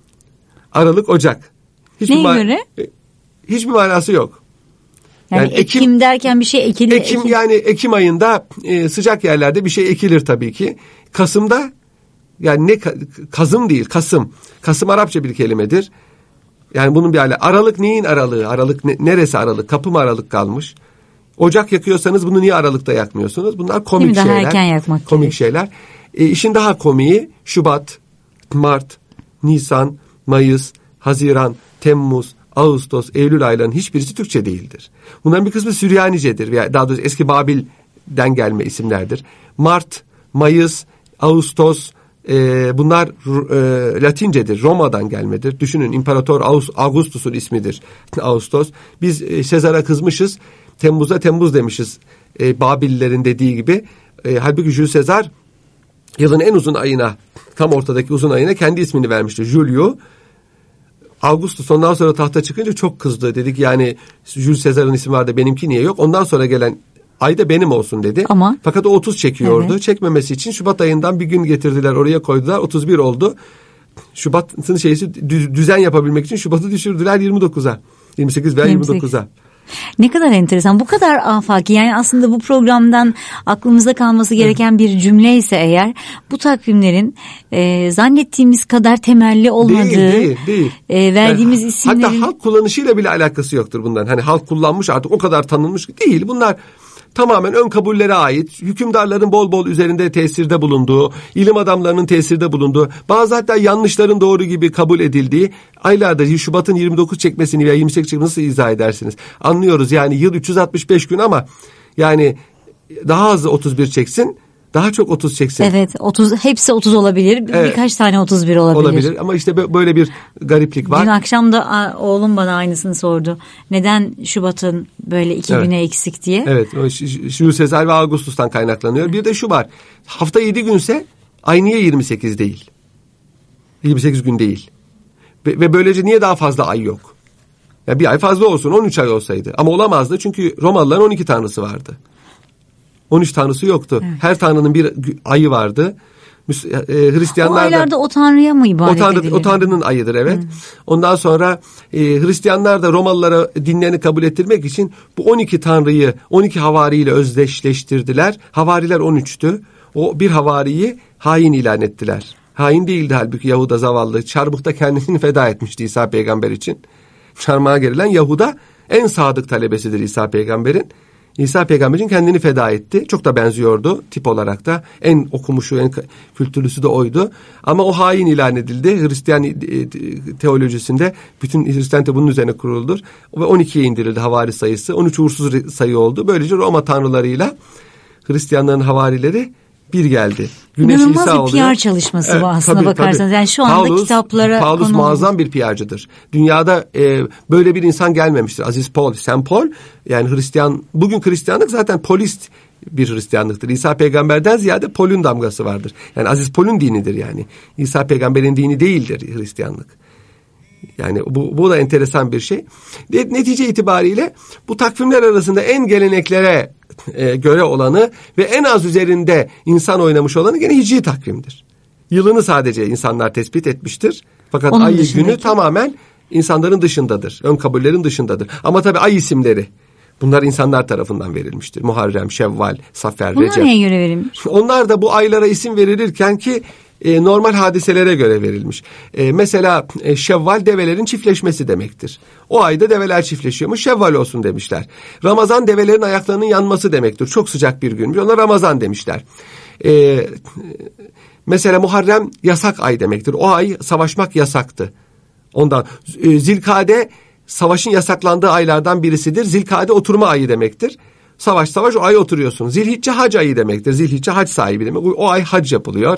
Aralık, Ocak. Neye göre? Hiçbir manası yok. Yani Ekim derken bir şey ekilir. Ekim yani Ekim ayında sıcak yerlerde bir şey ekilir tabii ki. Kasım'da yani Kazım değil, Kasım. Kasım Arapça bir kelimedir. Yani bunun bir hali. Aralık neyin aralığı? Aralık neresi aralık? Kapı mı aralık kalmış? Ocak yakıyorsanız bunu niye Aralık'ta yakmıyorsunuz? Bunlar komik şeyler. Daha erken yakmak komik şeyler. İşin daha komiği Şubat, Mart, Nisan, Mayıs, Haziran, Temmuz, Ağustos, Eylül aylarının hiçbirisi Türkçe değildir. Bunların bir kısmı Süryanicedir veya daha doğrusu eski Babil'den gelme isimlerdir. Mart, Mayıs, Ağustos bunlar Latincedir, Roma'dan gelmedir. Düşünün İmparator Augustus'un ismidir Ağustos. Biz Sezar'a kızmışız, Temmuz'a Temmuz demişiz Babillerin dediği gibi. Halbuki Jules Sezar yılın en uzun ayına, tam ortadaki uzun ayına kendi ismini vermiştir. Julio. Augustus ondan sonra tahta çıkınca çok kızdı. Dedik yani Jules Caesar'ın ismi var da benimki niye yok? Ondan sonra gelen ay da benim olsun dedi. Ama fakat o 30 çekiyordu. Evet. Çekmemesi için Şubat ayından bir gün getirdiler, oraya koydular. 31 oldu. Şubat'ın düzen yapabilmek için Şubat'ı düşürdüler 29'a. 28 veya 29'a. Ne kadar enteresan, bu kadar afaki. Yani aslında bu programdan aklımızda kalması gereken bir cümle ise eğer, bu takvimlerin zannettiğimiz kadar temelli olmadığı, değil. Verdiğimiz Yani, isimlerin... hatta halk kullanışıyla bile alakası yoktur bundan. Hani halk kullanmış, artık o kadar tanınmış değil. Bunlar tamamen ön kabullere ait, hükümdarların bol bol üzerinde tesirde bulunduğu, ilim adamlarının tesirde bulunduğu, bazı hatta yanlışların doğru gibi kabul edildiği aylarda Şubat'ın 29 çekmesini veya 28 çekmesini nasıl izah edersiniz? Anlıyoruz yani yıl 365 gün ama yani daha az 31 çeksin, daha çok 30 çeksin. Evet, 30, hepsi 30 olabilir. Evet. Birkaç tane 31 olabilir. Ama işte böyle bir gariplik var. Dün akşam da oğlum bana aynısını sordu. Neden Şubat'ın böyle 2 güne eksik diye. Evet, Jules Caesar ve Augustus'tan kaynaklanıyor. Bir de şu var. Hafta 7 günse ay niye 28 değil? 28 gün değil. Ve böylece niye daha fazla ay yok? Ya bir ay fazla olsun, 13 ay olsaydı. Ama olamazdı çünkü Romalıların 12 tanrısı vardı. 13 tanrısı yoktu. Evet. Her tanrının bir ayı vardı. Hristiyanlar o aylarda o tanrıya mı ibadet edilir? O tanrının ayıdır, evet. Ondan sonra Hristiyanlar da Romalılara dinlerini kabul ettirmek için bu 12 tanrıyı 12 havari ile özdeşleştirdiler. Havariler 13'tü. O bir havariyi hain ilan ettiler. Hain değildi halbuki Yahuda zavallı. Çarmıhta kendisini feda etmişti İsa peygamber için. Çarmıha gerilen Yahuda en sadık talebesidir İsa peygamberin. İsa peygamberin kendini feda etti. Çok da benziyordu tip olarak da. En okumuşu, en kültürlüsü de oydu. Ama o hain ilan edildi. Hristiyan teolojisinde bütün Hristiyan bunun üzerine kuruldur. Ve 12'ye indirildi havari sayısı. 13 uğursuz sayı oldu. Böylece Roma tanrılarıyla Hristiyanların havarileri bir geldi. Güneş İnanılmaz İsa bir oluyor. PR çalışması bu aslında bakarsanız. Tabii. Yani şu anda kitaplara Paulus muazzam bir PR'cıdır. Dünyada böyle bir insan gelmemiştir. Aziz Paul, Saint Paul, yani Hristiyan, bugün Hristiyanlık zaten polist bir Hristiyanlıktır. İsa peygamberden ziyade Paul'un damgası vardır. Yani Aziz Paul'un dinidir yani. İsa peygamberin dini değildir Hristiyanlık. Yani bu da enteresan bir şey. Netice itibariyle bu takvimler arasında en geleneklere göre olanı ve en az üzerinde insan oynamış olanı gene hicri takvimdir. Yılını sadece insanlar tespit etmiştir. Fakat onun ay dışındaki günü tamamen insanların dışındadır. Ön kabullerin dışındadır. Ama tabii ay isimleri, bunlar insanlar tarafından verilmiştir. Muharrem, Şevval, Safer, Recep. Bunlar neye göre verilmiş? Onlar da bu aylara isim verilirken ki normal hadiselere göre verilmiş. Mesela Şevval develerin çiftleşmesi demektir. O ayda develer çiftleşiyormuş, Şevval olsun demişler. Ramazan develerin ayaklarının yanması demektir. Çok sıcak bir günmüş, ona Ramazan demişler. Mesela Muharrem yasak ay demektir. O ay savaşmak yasaktı. Ondan Zilkade savaşın yasaklandığı aylardan birisidir. Zilkade oturma ayı demektir. Savaş o ay oturuyorsun. Zilhicce hac ayı demektir. Zilhicce hac sahibi demek. O ay hac yapılıyor.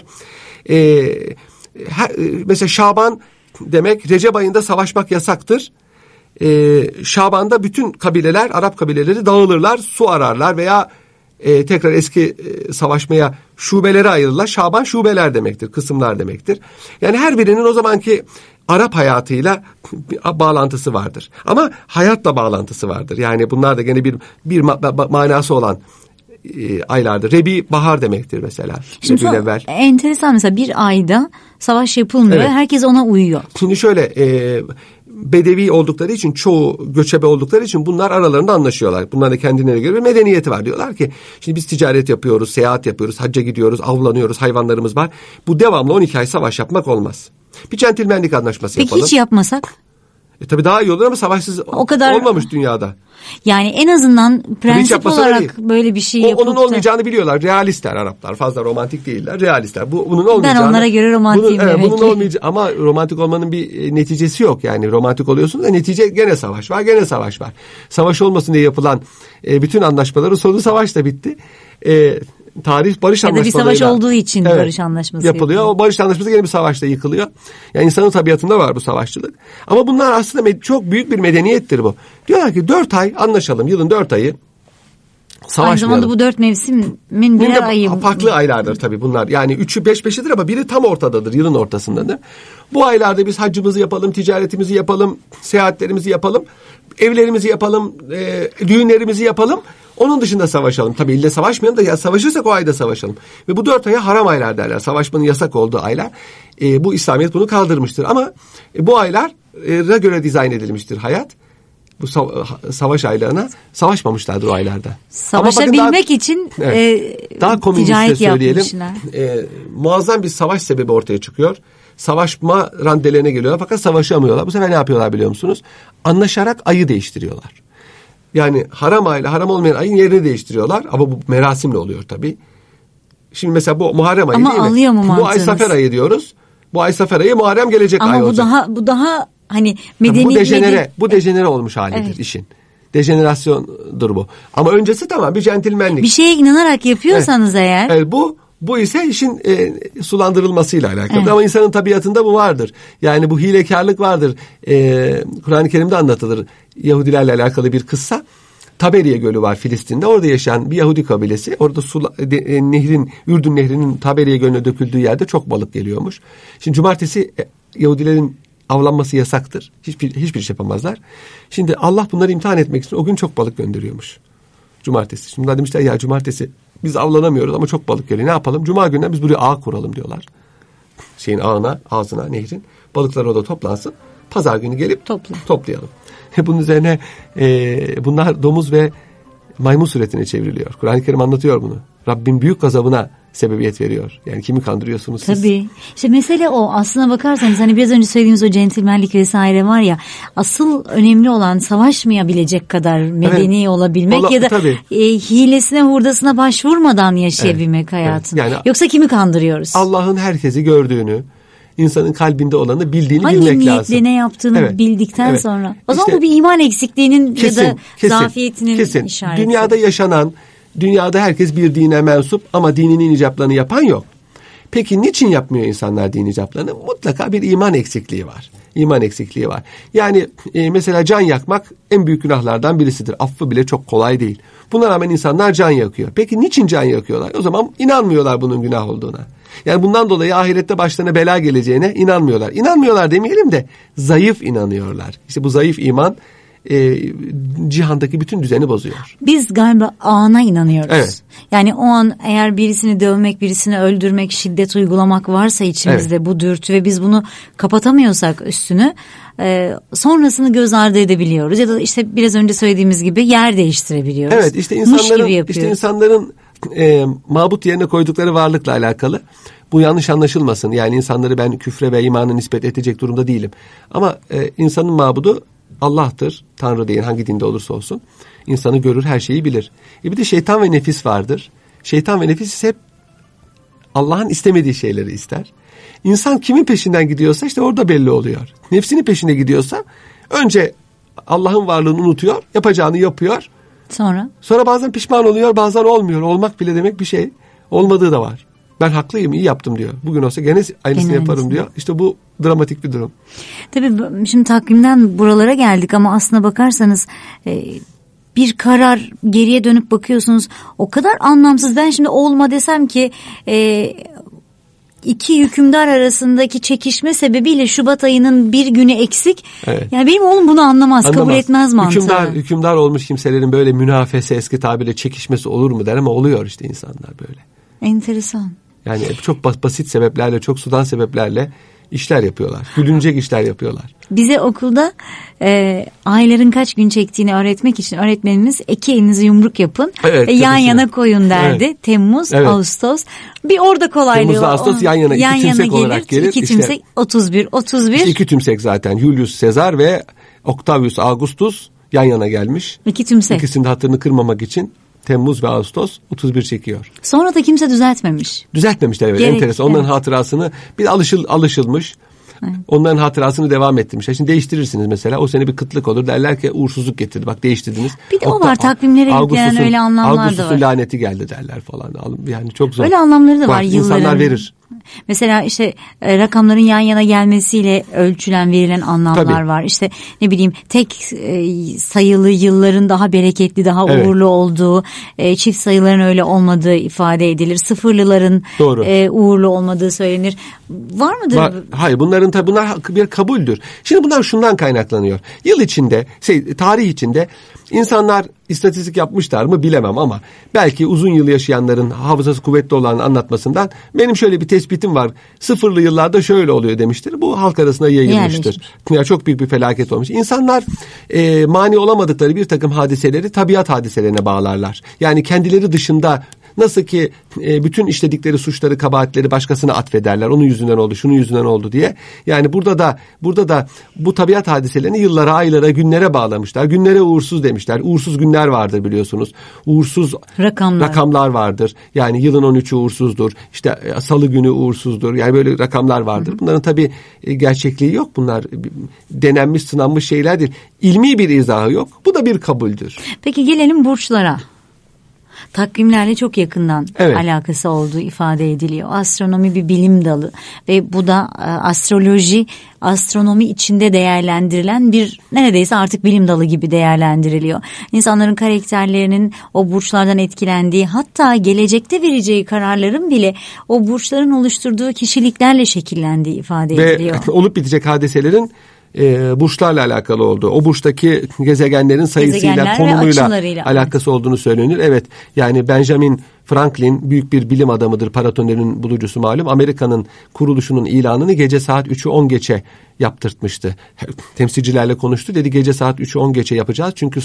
Mesela Şaban demek, Recep ayında savaşmak yasaktır. Şaban'da bütün kabileler, Arap kabileleri dağılırlar, su ararlar veya tekrar eski savaşmaya şubelere ayrılırlar. Şaban şubeler demektir, kısımlar demektir. Yani her birinin o zamanki Arap hayatıyla bir bağlantısı vardır. Ama hayatla bağlantısı vardır. Yani bunlar da gene bir manası olan aylardır. Rebi bahar demektir mesela. Şimdi enteresan, mesela bir ayda savaş yapılmıyor. Evet. Herkes ona uyuyor. Şimdi şöyle bedevi oldukları için, çoğu göçebe oldukları için bunlar aralarında anlaşıyorlar. Bunların da kendilerine göre bir medeniyeti var. Diyorlar ki şimdi biz ticaret yapıyoruz, seyahat yapıyoruz, hacca gidiyoruz, avlanıyoruz, hayvanlarımız var. Bu devamlı 12 ay savaş yapmak olmaz. Bir centilmenlik anlaşması yapalım. Peki hiç yapmasak? Tabii daha iyi olur ama savaşsız olmamış dünyada. Yani en azından prensip olarak böyle bir şey yapıp onun olmayacağını biliyorlar. Realistler Araplar. Fazla romantik değiller. Realistler. Bunun olmayacağını. Ben onlara göre romantiyim demek bunun olmayacağını, ama romantik olmanın bir neticesi yok. Yani romantik oluyorsunuz da netice gene savaş var. Gene savaş var. Savaş olmasın diye yapılan bütün anlaşmaların sonu savaşla bitti. Tarih barış anlaşmalarıyla. Ya da bir savaş olduğu için barış anlaşması yapılıyor. O barış anlaşması gene bir savaşla yıkılıyor. Yani insanın tabiatında var bu savaşçılık. Ama bunlar aslında çok büyük bir medeniyettir bu. Diyorlar ki 4 ay anlaşalım. Yılın 4 ayı Aynı zamanda bu 4 mevsimin birer ayı. Farklı aylardır tabii bunlar. Yani 3'ü 5'idir ama biri tam ortadadır. Yılın ortasındadır. Bu aylarda biz haccımızı yapalım, ticaretimizi yapalım, seyahatlerimizi yapalım, evlerimizi yapalım, düğünlerimizi yapalım. Onun dışında savaşalım. Tabii ille savaşmayalım da ya savaşırsak o ayda savaşalım. Ve bu 4 aya haram aylar derler. Savaşmanın yasak olduğu aylar. Bu İslamiyet bunu kaldırmıştır. Ama bu aylara göre dizayn edilmiştir hayat. Bu savaş aylarına savaşmamışlardır o aylarda. Savaşabilmek için daha ticaret söyleyelim. Muazzam bir savaş sebebi ortaya çıkıyor. Savaşma randelerine geliyorlar fakat savaşamıyorlar. Bu sefer ne yapıyorlar biliyor musunuz? Anlaşarak ayı değiştiriyorlar. Yani haram ayla haram olmayan ayın yerini değiştiriyorlar. Ama bu merasimle oluyor tabii. Şimdi mesela bu Muharrem ayı ama değil mi? Alıyor mu mantığınız? Bu ay Safer ayı diyoruz. Bu ay Safer ayı, Muharrem gelecek ay olacak. Ama bu daha hani medeni... Bu dejenere olmuş halidir işin. Dejenerasyondur bu. Ama öncesi tamam bir centilmenlik. Bir şeye inanarak yapıyorsanız eğer. Evet, bu ise işin sulandırılmasıyla alakalı. Evet. Ama insanın tabiatında bu vardır. Yani bu hilekarlık vardır. Kur'an-ı Kerim'de anlatılır. Yahudilerle alakalı bir kıssa. Taberiye Gölü var Filistin'de. Orada yaşayan bir Yahudi kabilesi. Orada Ürdün Nehri'nin Taberiye Gölü'ne döküldüğü yerde çok balık geliyormuş. Şimdi cumartesi Yahudilerin avlanması yasaktır. Hiçbir iş yapamazlar. Şimdi Allah bunları imtihan etmek için o gün çok balık gönderiyormuş. Cumartesi. Şimdi bunlar demişler ya cumartesi biz avlanamıyoruz ama çok balık geliyor. Ne yapalım? Cuma gününden biz buraya ağ kuralım diyorlar. Ağzına nehrin. Balıklar orada toplansın. Pazar günü gelip toplayalım. Bunun üzerine bunlar domuz ve maymun suretine çevriliyor. Kur'an-ı Kerim anlatıyor bunu. Rabbim büyük gazabına sebebiyet veriyor. Yani kimi kandırıyorsunuz siz? Tabii. İşte mesele o. Aslına bakarsanız hani biraz önce söylediğimiz o centilmenlik vesaire var ya, asıl önemli olan savaşmayabilecek kadar medeni olabilmek ya da hilesine hurdasına başvurmadan yaşayabilmek hayatını. Evet. Yani, yoksa kimi kandırıyoruz? Allah'ın herkesi gördüğünü, insanın kalbinde olanı bildiğini bilmek lazım. Hangi niyetle ne yaptığını bildikten sonra. O zaman bu bir iman eksikliğinin ya da zafiyetinin işareti. Dünyada yaşanan, dünyada herkes bir dine mensup ama dininin icaplarını yapan yok. Peki niçin yapmıyor insanlar din icaplarını? Mutlaka bir iman eksikliği var. İman eksikliği var. Yani mesela can yakmak en büyük günahlardan birisidir. Affı bile çok kolay değil. Buna rağmen insanlar can yakıyor. Peki niçin can yakıyorlar? O zaman inanmıyorlar bunun günah olduğuna. Yani bundan dolayı ahirette başlarına bela geleceğine inanmıyorlar. İnanmıyorlar demeyelim de zayıf inanıyorlar. İşte bu zayıf iman cihandaki bütün düzeni bozuyor. Biz galiba ana inanıyoruz. Evet. Yani o an eğer birisini dövmek, birisini öldürmek, şiddet uygulamak varsa içimizde bu dürtü ve biz bunu kapatamıyorsak üstünü, sonrasını göz ardı edebiliyoruz. Ya da işte biraz önce söylediğimiz gibi yer değiştirebiliyoruz. Evet, işte insanların mabut yerine koydukları varlıkla alakalı. Bu yanlış anlaşılmasın. Yani insanları ben küfre ve imana nispet edecek durumda değilim. Ama insanın mabudu Allah'tır. Tanrı değil, hangi dinde olursa olsun. İnsanı görür, her şeyi bilir. Bir de şeytan ve nefis vardır. Şeytan ve nefis hep Allah'ın istemediği şeyleri ister. İnsan kimin peşinden gidiyorsa işte orada belli oluyor. Nefsinin peşine gidiyorsa önce Allah'ın varlığını unutuyor, yapacağını yapıyor. Sonra bazen pişman oluyor, bazen olmuyor. Olmak bile demek bir şey. Olmadığı da var. Ben haklıyım, iyi yaptım diyor. Bugün olsa gene aynısını yaparım diyor. İşte bu dramatik bir durum. Tabii şimdi takvimden buralara geldik ama aslına bakarsanız bir karar, geriye dönüp bakıyorsunuz, o kadar anlamsız. Ben şimdi oğluma desem ki iki hükümdar arasındaki çekişme sebebiyle Şubat ayının bir günü eksik. Evet. Yani benim oğlum bunu anlamaz. Kabul etmez mantığı. Hükümdar olmuş kimselerin böyle münafese, eski tabirle çekişmesi olur mu der ama oluyor işte insanlar böyle. Enteresan. Yani çok basit sebeplerle, çok sudan sebeplerle işler yapıyorlar. Gülünecek işler yapıyorlar. Bize okulda ayların kaç gün çektiğini öğretmek için öğretmenimiz iki elinizi yumruk yapın yan yana koyun derdi. Evet. Temmuz, Ağustos. Bir orada kolaylığı. Temmuz, Ağustos yan yana iki tümsek olarak gelir. İki tümsek, 31. İşte iki tümsek zaten. Julius Caesar ve Octavius Augustus yan yana gelmiş. İki tümsek. İkisinin de hatırını kırmamak için Temmuz ve Ağustos 31 çekiyor. Sonra da kimse düzeltmemiş. Düzeltmemişler, evet. Enteresan. Onların hatırasını bir alışılmış. Evet. Onların hatırasını devam ettirmişler. Şimdi değiştirirsiniz mesela. O sene bir kıtlık olur. Derler ki uğursuzluk getirdi. Bak değiştirdiniz. Bir de o var. Takvimlere yüklenen öyle anlamlar da var. Ağustos'un laneti geldi derler falan. Yani çok zor. Öyle anlamları da var yılların. İnsanlar verir. Mesela işte rakamların yan yana gelmesiyle ölçülen, verilen anlamlar Tabii. var. İşte ne bileyim, tek sayılı yılların daha bereketli, daha uğurlu olduğu, çift sayıların öyle olmadığı ifade edilir. Sıfırlıların uğurlu olmadığı söylenir. Var mıdır? Hayır, bunlar bir kabuldür. Şimdi bunlar şundan kaynaklanıyor. Yıl içinde, tarih içinde insanlar istatistik yapmışlar mı bilemem ama belki uzun yıl yaşayanların, hafızası kuvvetli olanın anlatmasından benim şöyle bir tespitim var. Sıfırlı yıllarda şöyle oluyor demiştir. Bu halk arasında yayılmıştır. Ya çok büyük bir felaket olmuş. İnsanlar mani olamadıkları bir takım hadiseleri tabiat hadiselerine bağlarlar. Yani kendileri dışında, nasıl ki bütün işledikleri suçları, kabahatleri başkasına atfederler. Onun yüzünden oldu, şunun yüzünden oldu diye. Yani burada da bu tabiat hadiselerini yıllara, aylara, günlere bağlamışlar. Günlere uğursuz demişler. Uğursuz günler vardır biliyorsunuz. Uğursuz rakamlar vardır. Yani yılın 13'ü uğursuzdur. İşte salı günü uğursuzdur. Yani böyle rakamlar vardır. Bunların tabii gerçekliği yok. Bunlar denenmiş, sınanmış şeyler değil. İlmi bir izahı yok. Bu da bir kabuldür. Peki gelelim burçlara. Takvimlerle çok yakından alakası olduğu ifade ediliyor. Astronomi bir bilim dalı ve bu da astroloji, astronomi içinde değerlendirilen bir, neredeyse artık bilim dalı gibi değerlendiriliyor. İnsanların karakterlerinin o burçlardan etkilendiği, hatta gelecekte vereceği kararların bile o burçların oluşturduğu kişiliklerle şekillendiği ifade ediliyor. Ve olup bitecek hadiselerin burçlarla alakalı olduğu, o burçtaki gezegenlerin sayısıyla, konumuyla alakası olduğunu söylenir. Evet, yani Benjamin Franklin büyük bir bilim adamıdır, paratonerin bulucusu malum. Amerika'nın kuruluşunun ilanını gece saat 3'ü 10 geçe yaptırtmıştı. Temsilcilerle konuştu, dedi gece saat 3'ü 10 geçe yapacağız. Çünkü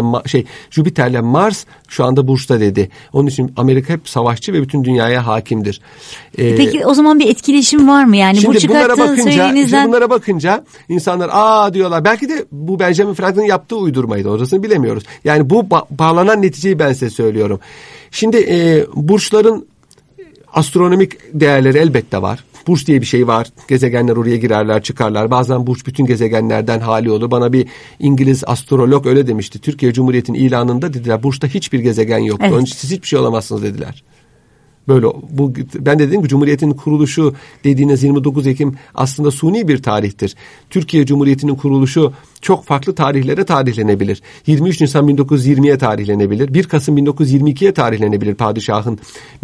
Jüpiter'le Mars şu anda burçta dedi. Onun için Amerika hep savaşçı ve bütün dünyaya hakimdir. Peki o zaman bir etkileşim var mı? Yani burç çıkarttığın söylediğinizden... Bunlara bakınca insanlar diyorlar. Belki de bu Benjamin Franklin'in yaptığı uydurmaydı. Orasını bilemiyoruz. Yani bu bağlanan neticeyi ben size söylüyorum. Şimdi burçların astronomik değerleri elbette var. Burç diye bir şey var. Gezegenler oraya girerler, çıkarlar. Bazen burç bütün gezegenlerden hali olur. Bana bir İngiliz astrolog öyle demişti. Türkiye Cumhuriyeti'nin ilanında dediler, burçta hiçbir gezegen yoktu. Evet. Onun için siz hiçbir şey olamazsınız dediler. Böyle ben de dedim ki Cumhuriyet'in kuruluşu dediğiniz 29 Ekim aslında suni bir tarihtir. Türkiye Cumhuriyeti'nin kuruluşu çok farklı tarihlere tarihlenebilir. 23 Nisan 1920'ye tarihlenebilir. 1 Kasım 1922'ye tarihlenebilir. Padişahın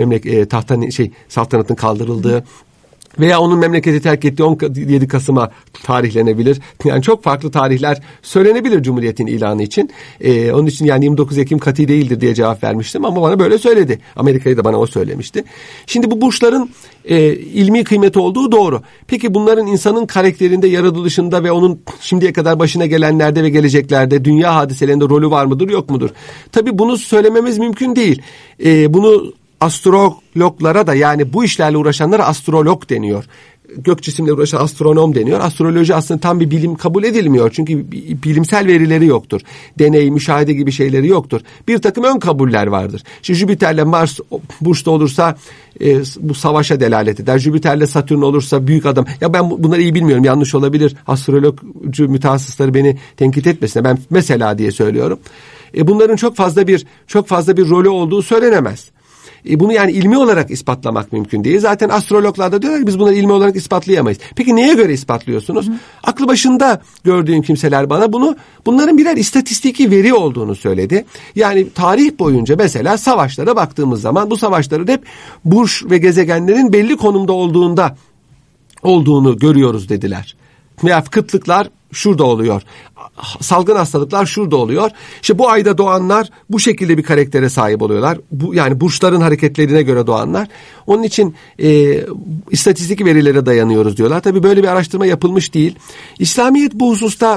saltanatın kaldırıldığı veya onun memleketi terk ettiği 17 Kasım'a tarihlenebilir. Yani çok farklı tarihler söylenebilir Cumhuriyet'in ilanı için. Onun için yani 29 Ekim kati değildir diye cevap vermiştim ama bana böyle söyledi. Amerika'yı da bana o söylemişti. Şimdi bu burçların ilmi kıymeti olduğu doğru. Peki bunların insanın karakterinde, yaratılışında ve onun şimdiye kadar başına gelenlerde ve geleceklerde, dünya hadiselerinde rolü var mıdır, yok mudur? Tabii bunu söylememiz mümkün değil. Bunu astrologlara da, yani bu işlerle uğraşanlara astrolog deniyor. Gök cisimle uğraşan astronom deniyor. Astroloji aslında tam bir bilim kabul edilmiyor. Çünkü bilimsel verileri yoktur. Deney, müşahede gibi şeyleri yoktur. Bir takım ön kabuller vardır. Şimdi Jüpiter'le Mars burçta olursa bu savaşa delalet eder. Jüpiter'le Satürn olursa büyük adam. Ya ben bunları iyi bilmiyorum. Yanlış olabilir. Astrologcu mütehassısları beni tenkit etmesin. Ben mesela diye söylüyorum. Bunların çok fazla bir rolü olduğu söylenemez. Bunu yani ilmi olarak ispatlamak mümkün değil. Zaten astrologlar da diyorlar ki biz bunları ilmi olarak ispatlayamayız. Peki neye göre ispatlıyorsunuz? Aklı başında gördüğüm kimseler bana bunların birer istatistiki veri olduğunu söyledi. Yani tarih boyunca mesela savaşlara baktığımız zaman bu savaşların hep burç ve gezegenlerin belli konumda olduğunu görüyoruz dediler. Veya kıtlıklar şurada oluyor. Salgın hastalıklar şurada oluyor. İşte bu ayda doğanlar bu şekilde bir karaktere sahip oluyorlar. Yani burçların hareketlerine göre doğanlar. Onun için istatistik verilere dayanıyoruz diyorlar. Tabii böyle bir araştırma yapılmış değil. İslamiyet bu hususta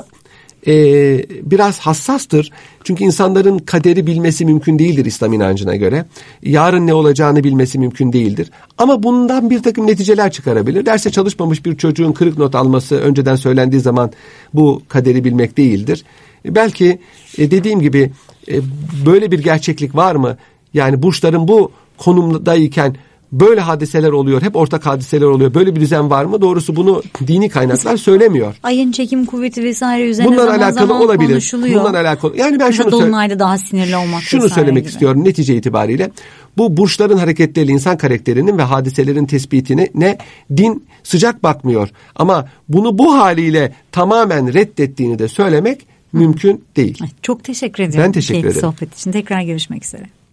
biraz hassastır. Çünkü insanların kaderi bilmesi mümkün değildir İslam inancına göre. Yarın ne olacağını bilmesi mümkün değildir. Ama bundan bir takım neticeler çıkarabilir. Derse çalışmamış bir çocuğun kırık not alması önceden söylendiği zaman bu kaderi bilmek değildir. Belki dediğim gibi böyle bir gerçeklik var mı? Yani burçların bu konumdayken böyle hadiseler oluyor. Hep ortak hadiseler oluyor. Böyle bir düzen var mı? Doğrusu bunu dini kaynaklar söylemiyor. Ayın çekim kuvveti vesaire üzerine bundan zaman alakalı zaman olabilir. Konuşuluyor. Bundan alakalı. Yani ben Dolunayda daha sinirli olmak. Şunu söylemek istiyorum netice itibariyle. Bu burçların hareketleriyle insan karakterinin ve hadiselerin tespitine din sıcak bakmıyor. Ama bunu bu haliyle tamamen reddettiğini de söylemek mümkün değil. Çok teşekkür ediyorum. Ben teşekkür ederim. Sohbet için tekrar görüşmek üzere.